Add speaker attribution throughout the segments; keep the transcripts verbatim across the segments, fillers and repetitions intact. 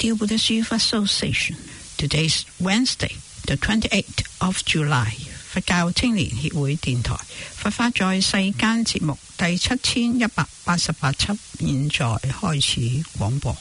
Speaker 1: Radio Buddhist Youth Association. Today's Wednesday, the twenty-eighth of July. 佛教青年協會電台佛法在世間節目第七千一百八十八輯，現在開始廣播。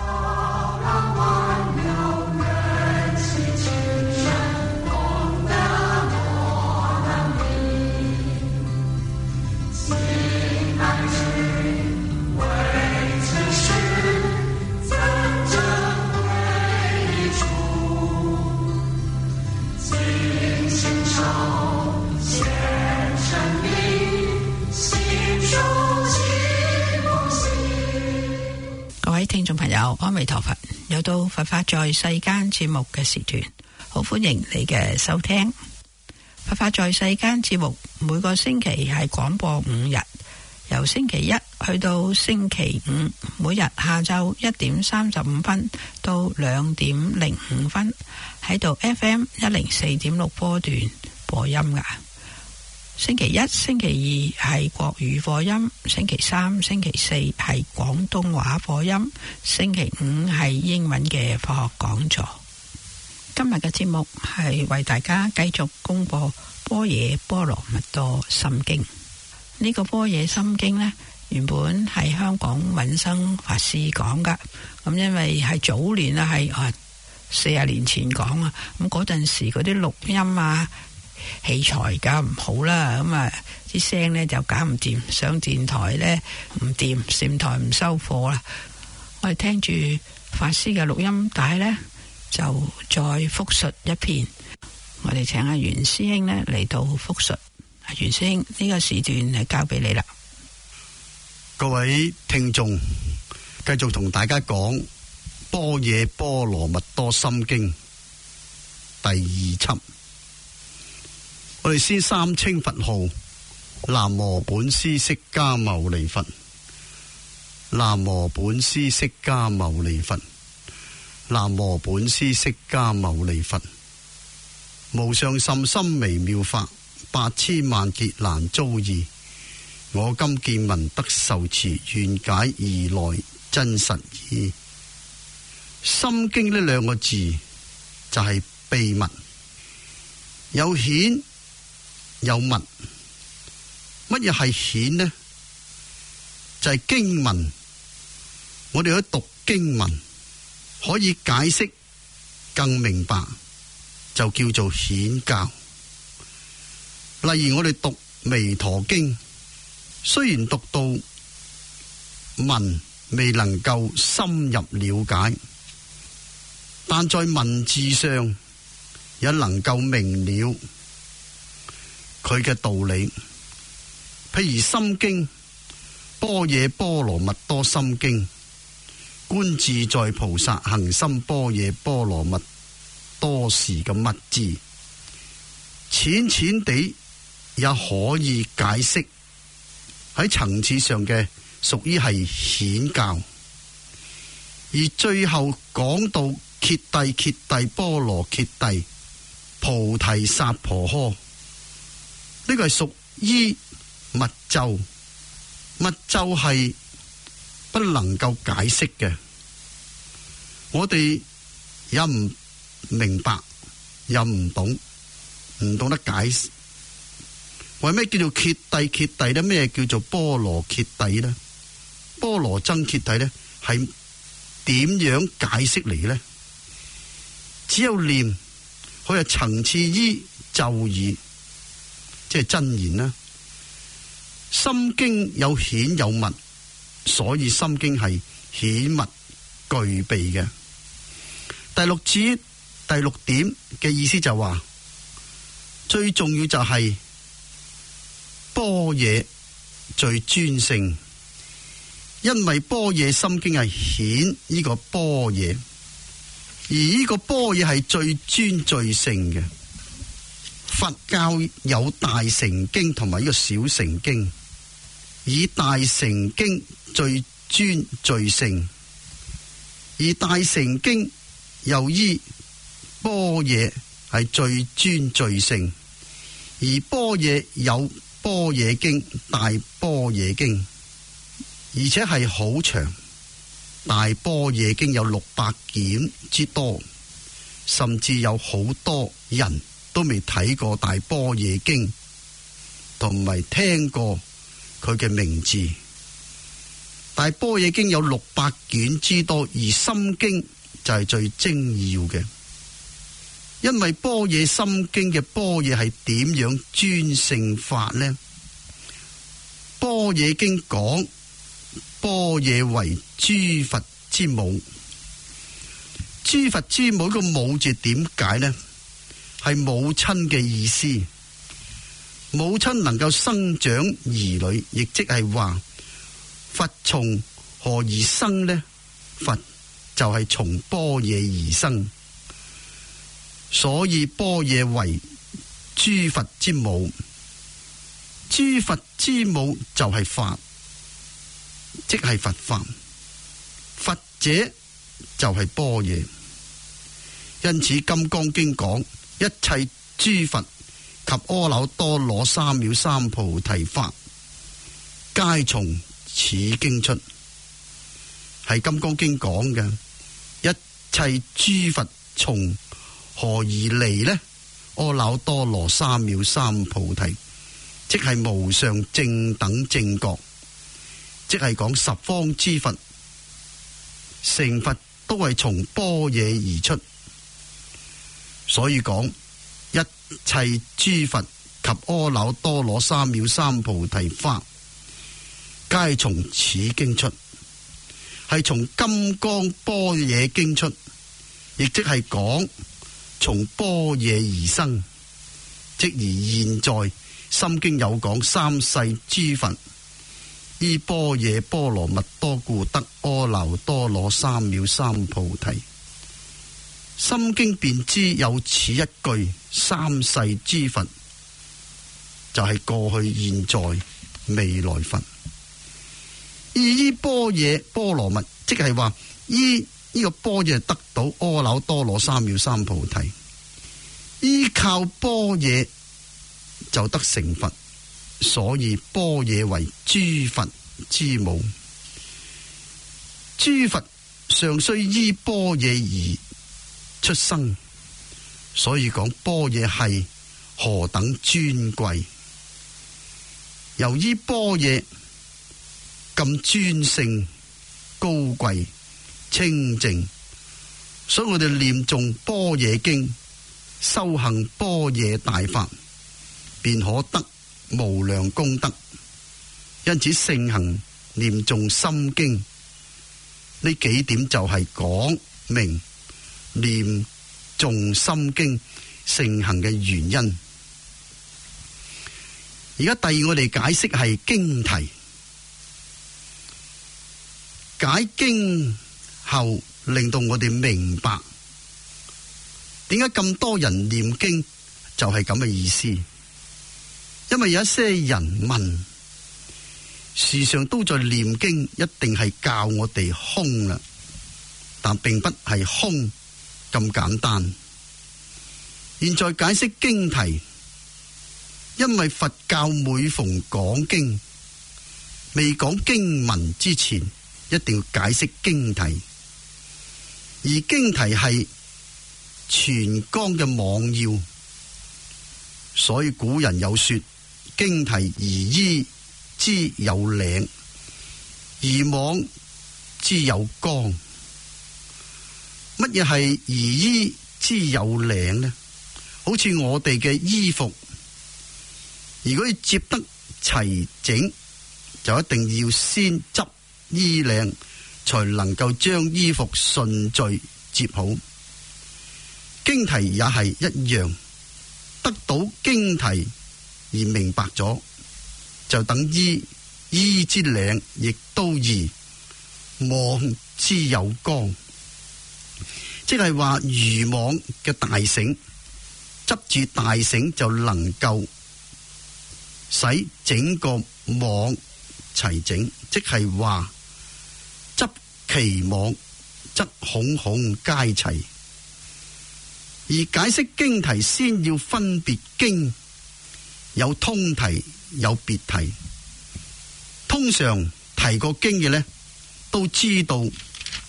Speaker 1: 各位聽眾朋友，阿彌陀佛，又到佛法在世間節目嘅時段，好歡迎你嘅收聽。佛法在世間節目每個星期係廣播五日，由星期一去到星期五，每日下晝一點三十五分到兩點零五分喺度 F M 一零四點六波段播音噶。星期一、星期二係國語播音，星期三、星期四係廣東話播音，星期五係英文嘅科學講座。今日嘅節目係為大家繼續公布般若波羅蜜多心經。呢個般若心經呢，原本係香港允生法師講噶，咁因為係早年啊，係啊四十年前講啊，咁嗰陣時嗰啲錄音啊器材搞唔好啦，咁啊啲聲呢就搞唔掂，上電台呢唔掂，電台唔收貨啦。我哋聽住法師嘅錄音帶呢，就再複述一遍。我哋請阿袁師兄呢嚟到複述。阿袁師兄，呢個時段係交俾你啦。
Speaker 2: 各位聽眾，繼續同大家講般若波羅蜜多心經第二輯。我哋先三稱佛號：南無本師釋迦牟尼佛，南無本師釋迦牟尼佛，南無本師釋迦牟尼佛。無上甚深微妙法，百千萬劫難遭遇。我今見聞得受持，願解如來真實義。心經呢兩個字就係秘密，有顯有密。乜嘢係顯呢？就係、是、經文，我哋可以讀經文，可以解釋更明白，就叫做顯教。例如我哋讀彌陀經，雖然讀到文未能夠深入了解，但在文字上也能夠明了佢嘅道理。譬如心經般若波羅蜜多心經，觀自在菩薩行深般若波羅蜜多時嘅密字，淺淺地也可以解釋，喺層次上嘅屬於係顯教。而最後講到揭諦揭諦波羅揭諦菩提薩婆訶，呢個係屬於密咒。密咒係不能夠解釋嘅，我哋也唔明白，又唔懂，唔懂得解釋。為咩叫做揭諦揭諦呢？咩叫做波羅揭諦呢？波羅僧揭諦呢？係點樣解釋嚟呢？只有念，佢係層次於咒語，即係真言啦。心經有顯有密，所以心經係顯密具備嘅。第六節第六點嘅意思就話，最重要就係般若最尊勝，因為般若心經係顯呢個般若，而呢個般若係最尊最勝嘅。佛教有大乘經同埋呢個小乘經，以大乘經最尊最勝，而大乘經又依般若係最尊最勝，而般若有般若經、大般若經，而且係好長， 大般若經有六百卷之多，甚至有好多人都未睇過大般若經，同埋聽過佢嘅名字。大般若經有六百卷之多，而心經就係最精要嘅。因為般若心經嘅般若係點樣專勝法呢？般若經講般若為諸佛之母，諸佛之母個母字點解呢？係母親嘅意思。母親能夠生長兒女，亦即係話佛從何而生呢？佛就係從般若而生。所以般若為諸佛之母，諸佛之母就係法，即係佛法。佛者就係般若。因此《金剛經》講一切諸佛及阿耨多羅三藐三菩提法，皆從此經出。係《金剛經》講嘅，一切諸佛從何而嚟呢？阿耨多羅三藐三菩提，即係無上正等正覺，即係講十方之佛成佛都係從般若而出。所以講一切諸佛及阿耨多羅三藐三菩提法，皆從此經出，係從金剛般若經出，亦即係講從般若而生。即而現在心經有講三世諸佛依般若波羅蜜多故得阿耨多羅三藐三菩提。心經便知有此一句三世諸佛，就係過去現在未來佛。依依般若波羅蜜，即係話依呢個般若得到阿耨多羅三藐三菩提，依靠般若就得成佛。所以般若為諸佛之母。諸佛尚須依般若而出生，所以講般若係何等尊貴。由於般若咁尊勝高貴清淨，所以我哋念誦般若經，修行般若大法，便可得無量功德。因此盛行念誦心經，呢幾點就係講明念誦心經盛行嘅原因。而家第二我哋解釋係經題。解經後令到我哋明白點解咁多人念經，就係咁嘅意思。因為有一些人問，時常都在念經，一定係教我哋空啦，但並不係空咁簡單。現在解釋經題，因為佛教每逢講經，未講經文之前，一定要解釋經題。而經題係全綱嘅網要，所以古人有說：經題而依之有領，而網之有綱。乜嘢係而依之有領呢？好似我哋嘅衣服，如果要接得齊整，就一定要先執衣領，才能夠將衣服順序接好。經題也係一樣，得到經題而明白咗，就等於衣之領亦都宜，網之有綱。即係話漁網嘅大繩，執住大繩就能夠使整個網齊整，即係話執其網則孔孔皆齊。而解釋經題先要分別經，有通題有別題。通常提過經嘅呢，都知道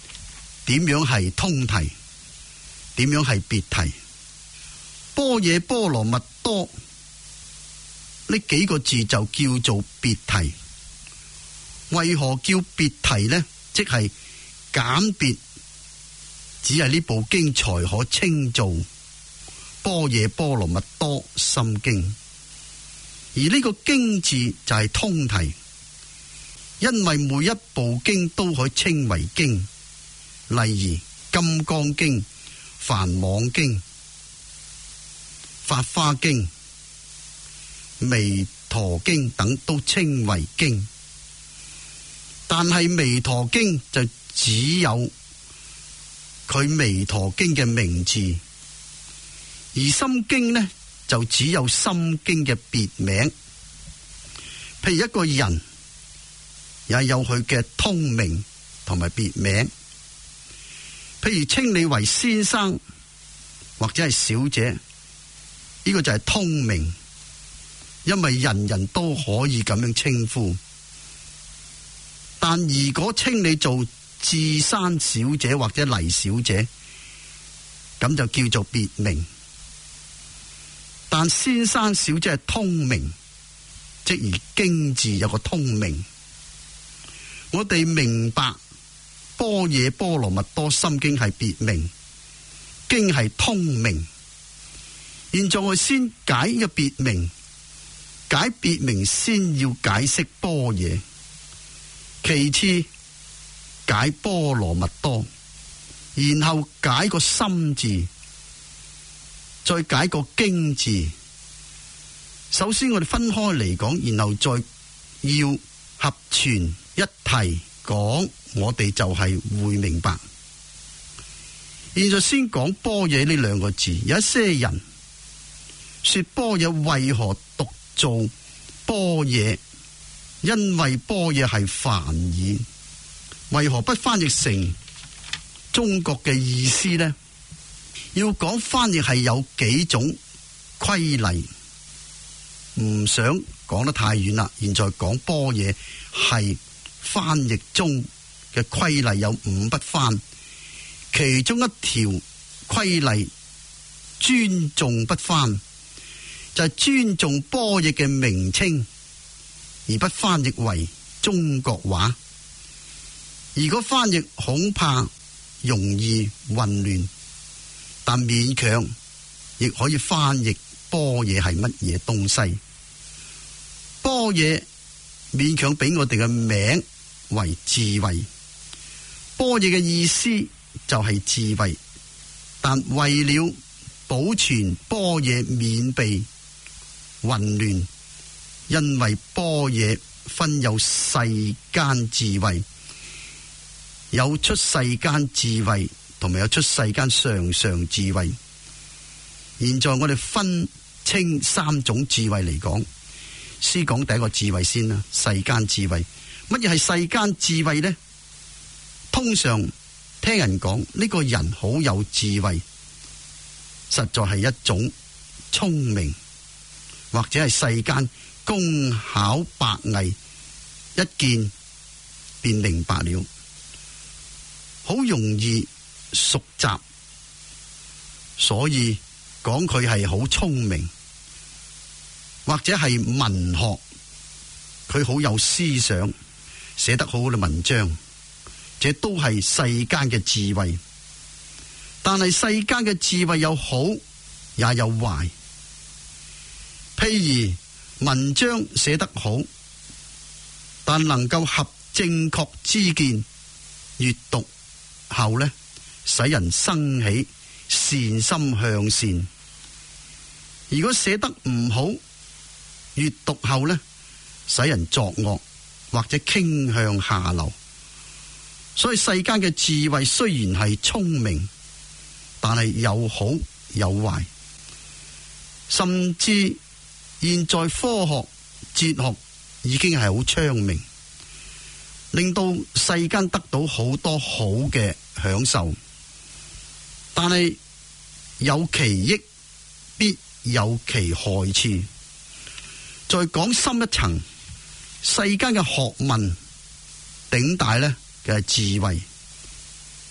Speaker 2: 點樣係通題，點樣係別題。般若波羅蜜多呢幾個字就叫做別題。為何叫別題呢？即係簡別，只係呢部經才可稱做般若波羅蜜多心經。而呢個經字就係通題，因為每一部經都可以稱為經，例如《金剛經》、《梵網經》、《法華經》、《彌陀經》等都稱為經。但係彌陀經就只有佢彌陀經嘅名字，而心經呢就只有心經嘅別名。譬如一個人也有佢嘅通名同埋別名，譬如稱你為先生或者係小姐，呢個就係通名，因為人人都可以咁樣稱呼。但如果稱你做智山小姐或者黎小姐，咁就叫做別名。但先生小姐係通名，即而經字有個通名。我哋明白般若波羅蜜多心經係別名，經係通名。現在我先解呢個別名，解別名先要解釋般若，其次解波羅蜜多，然後解個心字，再解個經字。首先我哋分開嚟講，然後再要合全一提講，我哋就係會明白。現在先講般若呢兩個字，有一些人說般若為何讀做般若？因為般若係梵語，為何不翻譯成中國嘅意思呢？要講翻譯係有幾種規例，唔想講得太遠啦。現在講般若係翻譯中嘅規例有五不翻，其中一條規例尊重不翻，就係尊重般若嘅名稱，而不翻譯為中國話。如果翻譯恐怕容易混亂，但勉強亦可以翻譯般若係乜嘢東西。般若勉強俾我哋嘅名為智慧，般若嘅意思就係智慧，但為了保存般若免被混亂，因為般若分有世間智慧，有出世間智慧，同埋有出世間上上智慧。現在我哋分清三種智慧嚟講，先講第一個智慧先啦。世間智慧，乜嘢係世間智慧呢？通常聽人講呢個人好有智慧，實在係一種聰明，或者係世間工巧百藝，一見便明白了，好容易熟習，所以講佢係好聰明，或者係文學，佢好有思想，寫得好好嘅文章，這都係世間嘅智慧。但係世間嘅智慧有好也有壞，譬如文章寫得好，但能夠合正確之見，閱讀後呢，使人生起善心向善。如果寫得唔好，閱讀後呢，使人作惡或者傾向下流。所以世間嘅智慧雖然係聰明，但係有好有壞。甚至現在科學哲學已經係好昌明，令到世間得到好多好嘅享受，但係有其益必有其害處。再講深一層，世間嘅學問頂大呢嘅智慧，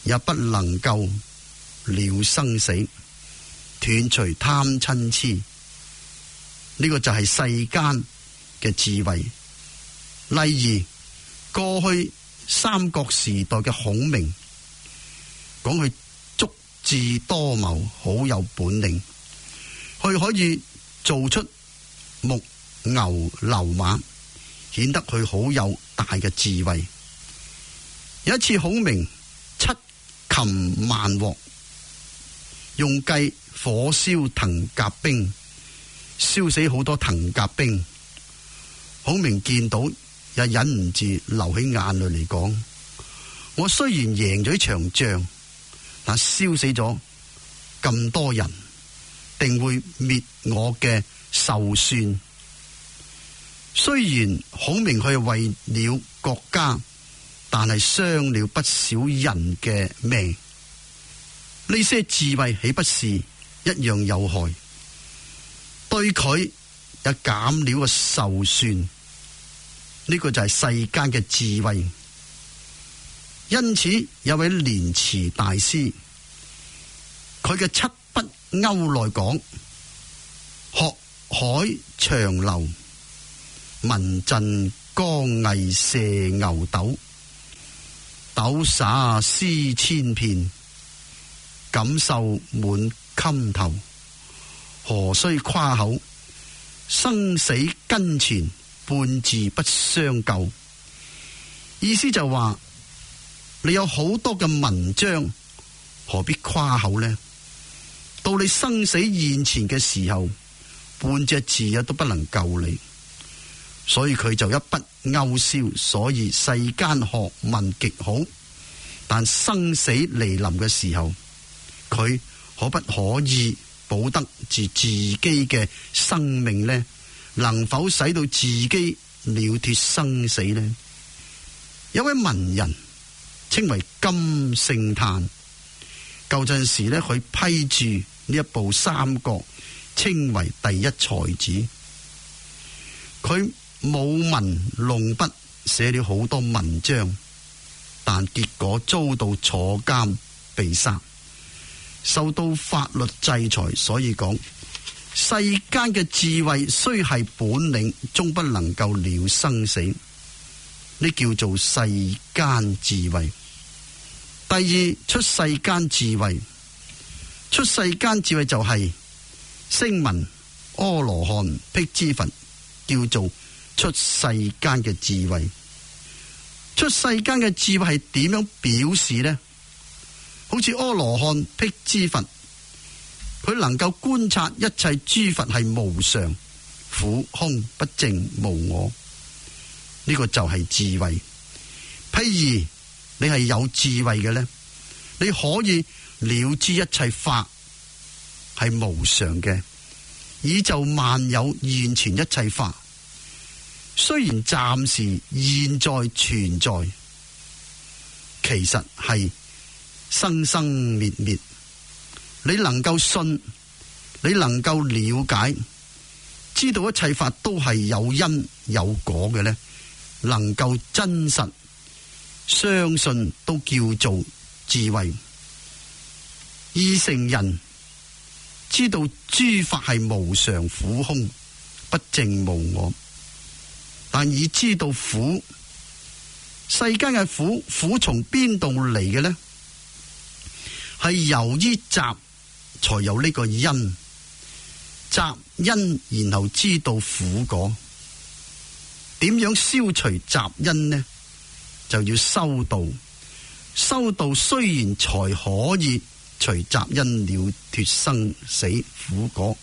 Speaker 2: 也不能夠了生死，斷除貪嗔痴。呢個就係世間嘅智慧。例如過去三國時代嘅孔明，講佢足智多謀，好有本領，佢可以做出木牛流馬，顯得佢好有大嘅智慧。有一次孔明七擒萬獲，用計火燒藤甲兵，燒死好多藤甲兵。孔明見到也忍唔住流起眼淚嚟講：我雖然贏咗一場仗，但燒死咗咁多人，定會滅我嘅壽算。雖然孔明佢係為了國家，但係傷了不少人嘅命。呢些智慧豈不是一樣有害？對佢也減了個壽算。呢個就係世間嘅智慧。因此有位蓮池大師，佢嘅七筆勾內講：學海長流，文振剛毅射牛斗，斗灑詩千片，感受滿襟頭，何須誇口？生死跟前，半字不相救。意思就話，你有好多嘅文章，何必誇口呢？到你生死現前嘅時候，半隻字啊都不能救你。所以佢就一筆勾銷。所以世間學問極好，但生死來臨嘅時候，佢可不可以保得住自己嘅生命呢？能否使到自己了脫生死呢？有位文人稱為金聖嘆，舊陣時呢，佢批注呢一部《三國》，稱為第一才子。佢舞文弄筆，寫了好多文章，但結果遭到坐監被殺，受到法律制裁。所以講，世間嘅智慧雖係本領，終不能夠了生死。呢叫做世間智慧。第二，出世間智慧。出世間智慧就係聲聞阿羅漢辟支佛，叫做出世間嘅智慧。出世間嘅智慧係點樣表示呢？好似阿羅漢辟支佛，佢能夠觀察一切諸佛係無常、苦、空、不淨、無我。呢個就係智慧。譬如你係有智慧嘅呢，你可以了知一切法係無常嘅，以就萬有現前一切法，雖然暫時現在存在，其實係生生滅滅。你能夠信，你能夠了解，知道一切法都係有因有果嘅呢，能夠真實相信，都叫做智慧。二乘人知道諸法係無常、苦、空、不淨、無我，但已知道苦，世間嘅苦，苦從邊度嚟嘅呢？係由於集才有呢個因，集因然後知道苦果。點樣消除集因呢？就要修道。修道雖然才可以除集因，了脫生死苦果，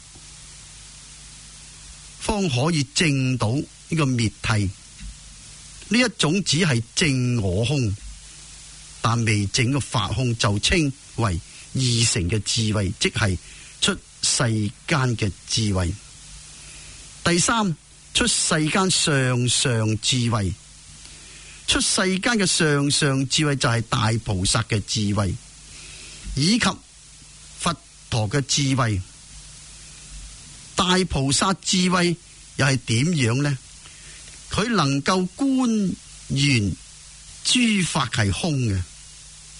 Speaker 2: 方可以證到呢個滅諦。呢一種只係證我空，但未證個法空，就稱為二乘嘅智慧，即係出世間嘅智慧。第三，出世間上上智慧。出世間嘅上上智慧就係大菩薩嘅智慧，以及佛陀嘅智慧。大菩薩智慧又係點樣呢？佢能夠觀緣諸法係空嘅，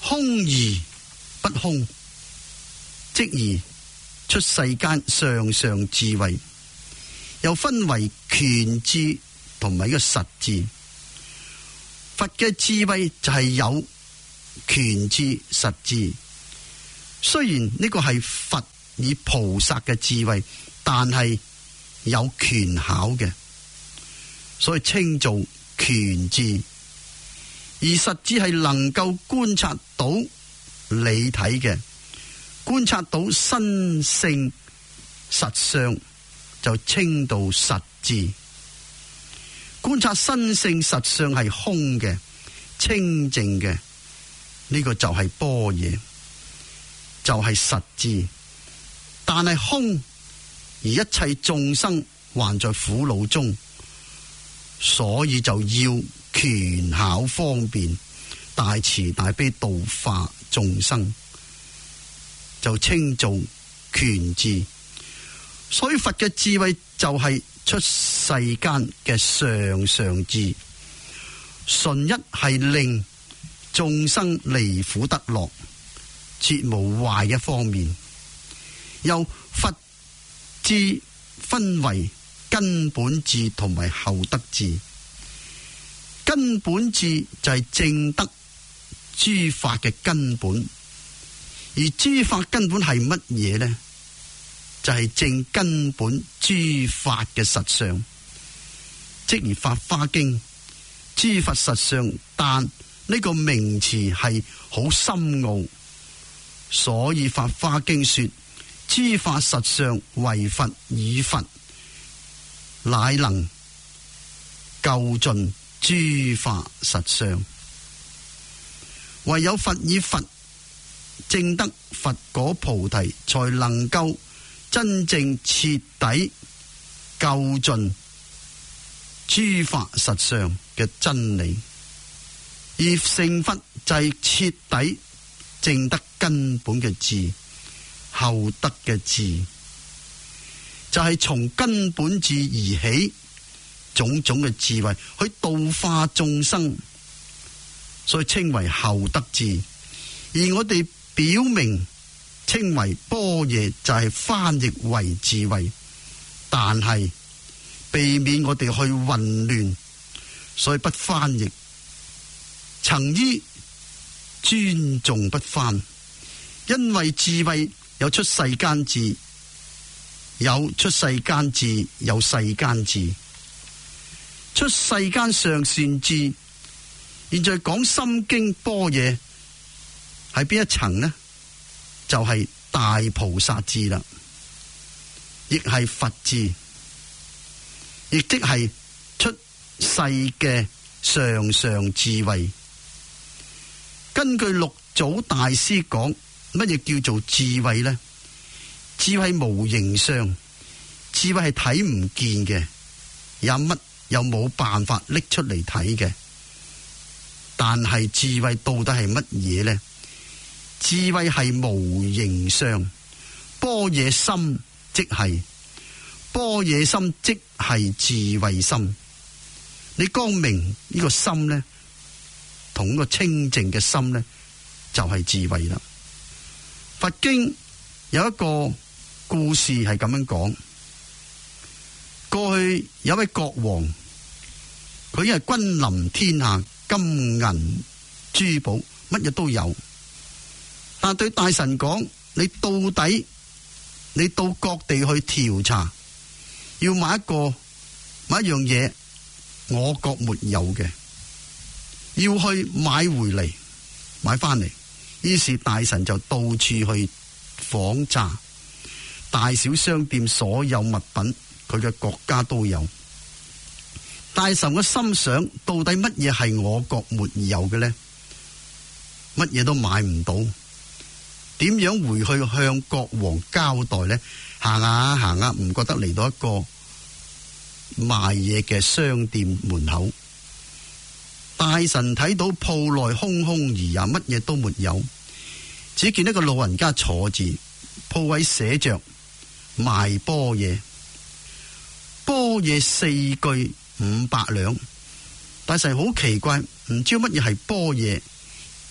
Speaker 2: 空而不空，即而出世間上上智慧。又分為權智同埋一個實智。佛嘅智慧就係有權智實智。雖然呢個係佛以菩薩嘅智慧，但係有權巧嘅，所以稱做權智。而實智係能夠觀察到理體嘅，觀察到身性實相，就稱到實智。觀察身性實相係空嘅、清淨嘅，呢個就係般若，就係實智。但係空而一切眾生還在苦惱中，所以就要權巧方便，大慈大悲度化眾生，就稱做權智。所以佛嘅智慧就係出世間嘅上上智，純一係令眾生離苦得樂，絕無壞一方面。由佛智分為根本智同埋後得智。根本智就係證得諸法嘅根本，而諸法根本係乜嘢呢？就係證根本諸法嘅實相，即如《法華經》諸法實相，但呢個名詞係好深奧，所以《法華經》說諸法實相為佛以佛，乃能究盡諸法實相。唯有佛以佛證得佛果菩提，才能夠真正徹底究盡諸法實相嘅真理。而成佛就係徹底證得根本嘅智，後得嘅智就係從根本智而起種種嘅智慧去度化眾生，所以稱為後得智。而我哋表明稱為般若，就係翻譯為智慧，但係避免我哋去混亂，所以不翻譯。曾於尊重不翻，因為智慧有出世間智，有出世間智，有世間智。出世間上善智，現在講心經般若喺邊一層呢？就係、是、大菩薩智啦，亦係佛智，亦即係出世嘅上上智慧。根據六祖大師講，乜嘢叫做智慧呢？智慧無形相，智慧係睇唔見嘅，有乜又冇辦法拎出嚟睇嘅。但係智慧到底係乜嘢呢？智慧係無形相，般若心即係般若心，即係智慧心。你光明呢個心呢，同個清淨嘅心呢，就係智慧啦。佛經有一個故事係咁樣講：過去有位國王，佢因為君臨天下，金銀珠寶乜嘢都有，但對大臣講：你到底你到各地去調查，要買一個買一樣嘢，我國沒有嘅，要去買回嚟，買翻嚟。於是大臣就到處去訪查，大小商店所有物品，佢嘅國家都有。大臣嘅心想，到底乜嘢係我國沒有嘅呢？乜嘢都買唔到，點樣回去向國王交代呢？行下行下，唔覺得嚟到一個賣嘢嘅商店門口。大臣睇到鋪內空空而也，乜嘢都沒有，只見一個老人家坐住，鋪位寫着賣般若，般若四句五百兩。大臣好奇怪，唔知乜嘢係般若，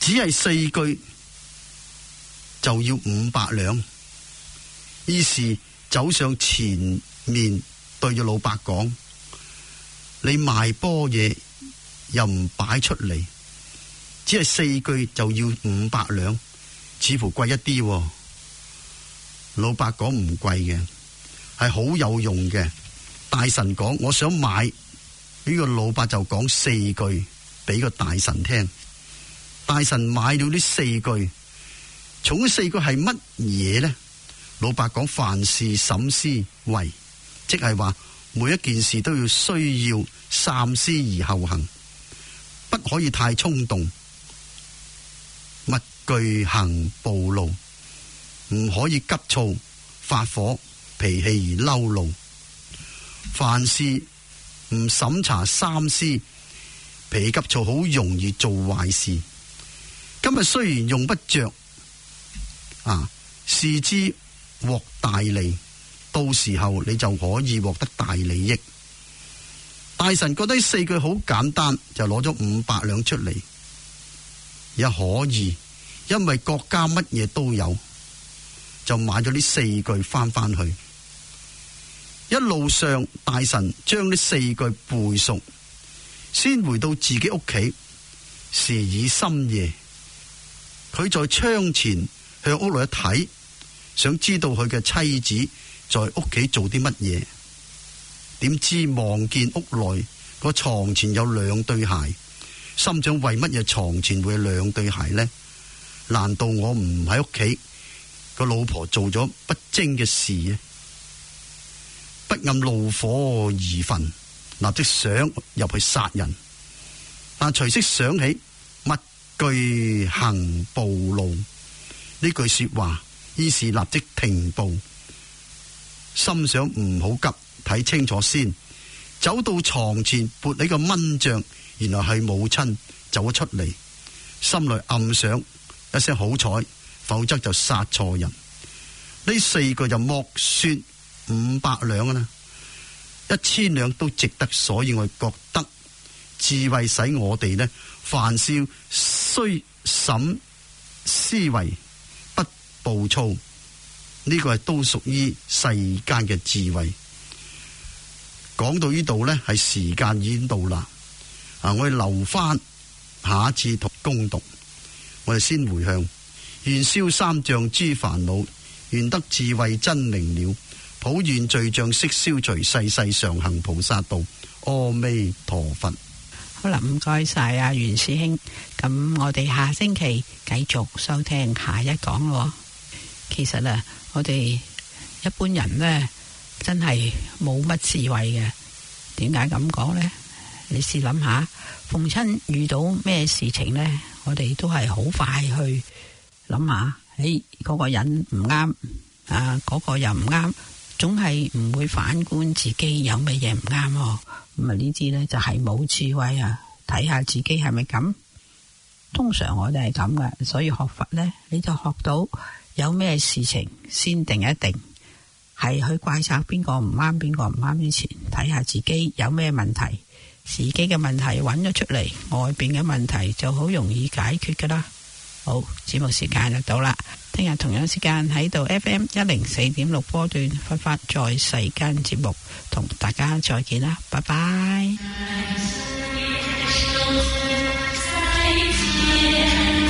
Speaker 2: 只係四句就要五百兩。於是走上前面對住老伯講：你賣般若又唔擺出嚟，只係四句就要五百兩，似乎貴一啲。老伯講唔貴嘅，係好有用嘅。大臣講我想買，呢個老伯就講四句俾個大臣聽。大臣買了呢四句，從呢四句係乜嘢呢？老伯講凡事審思惟，即係話每一件事都要需要三思而後行，不可以太衝動，勿懼行暴怒，唔可以急躁發火脾氣而嬲怒。凡事唔審查三思，脾氣急躁好容易做壞事。今日雖然用不着啊，視之獲大利，到時候你就可以獲得大利益。大臣覺得四句好簡單，就攞咗五百兩出嚟，也可以，因為國家乜嘢都有，就買咗呢四句翻翻去。一路上大臣將呢四句背熟，先回到自己屋企。時已深夜，佢在窗前向屋內一睇，想知道佢嘅妻子在屋企做啲乜嘢。點知望見屋內個床前有兩對鞋，心想為乜嘢床前會有兩對鞋呢？難道我唔喺屋企，個老婆做咗不貞嘅事啊？不禁怒火而焚，立即想入去殺人，但隨即想起勿懼行暴怒呢句說話，於是立即停步，心想唔好急，睇清楚先。走到床前撥起個蚊帳，原來係母親走咗出嚟，心裏暗想一聲好彩，否則就殺錯人。呢四個就莫說五百兩啦，一千兩都值得。所以我覺得智慧使我哋呢，凡事須審思惟，不暴躁。呢、這個係都屬於世間嘅智慧。講到呢度呢，係時間已經到啦。啊，我哋留翻下一次同攻讀。我哋先回向，願消三障諸煩惱，願得智慧真明了，普願罪障悉消除，世世常行菩薩道。阿彌陀佛。
Speaker 1: 好啦，唔該晒啊袁師兄。咁我哋下星期繼續收聽下一講咯。其實啊，我哋一般人呢，真係冇乜智慧嘅。點解咁講呢？你試諗下，逢親遇到咩事情呢，我哋都係好快去諗下，誒，嗰個人唔啱啊，嗰個又唔啱，總係唔會反觀自己有乜嘢唔啱。咁啊呢啲呢就係冇智慧啊！睇下自己係咪咁。通常我哋係咁嘅，所以學佛呢，你就學到有咩事情先定一定，係去怪責邊個唔啱邊個唔啱之前，睇下自己有咩問題，自己嘅問題揾咗出嚟，外邊嘅問題就好容易解決噶啦。好，節目時間就到啦，聽日同樣時間喺度 F M 一零四點六波段佛法在世間節目，同大家再見啦，拜拜。再見。